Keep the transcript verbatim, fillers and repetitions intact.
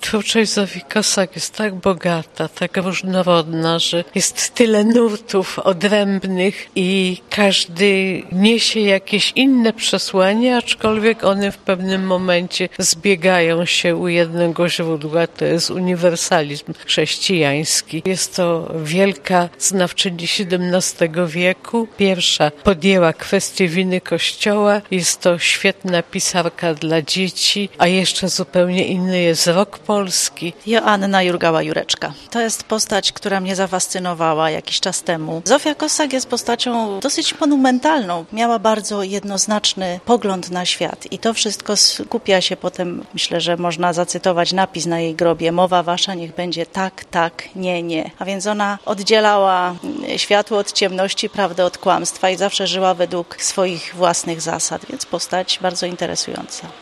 Twórczość Zofii Kossak jest tak bogata, tak różnorodna, że jest tyle nurtów odrębnych i każdy niesie jakieś inne przesłanie, aczkolwiek one w pewnym momencie zbiegają się u jednego źródła, to jest uniwersalizm chrześcijański. Jest to wielka znawczyni siedemnastego wieku. Pierwsza podjęła kwestię winy Kościoła. Jest to świetna pisarka dla dzieci, a jeszcze zupełnie inny jest rok polski. Joanna Jurgała-Jureczka. To jest postać, która mnie zafascynowała jakiś czas temu. Zofia Kossak jest postacią dosyć monumentalną. Miała bardzo jednoznaczny pogląd na świat i to wszystko skupia się potem, myślę, że można zacytować napis na jej grobie: mowa wasza niech będzie tak, tak, nie, nie. A więc ona oddzielała światło od ciemności, prawdę od kłamstwa i zawsze żyła według swoich własnych zasad, więc postać bardzo interesująca.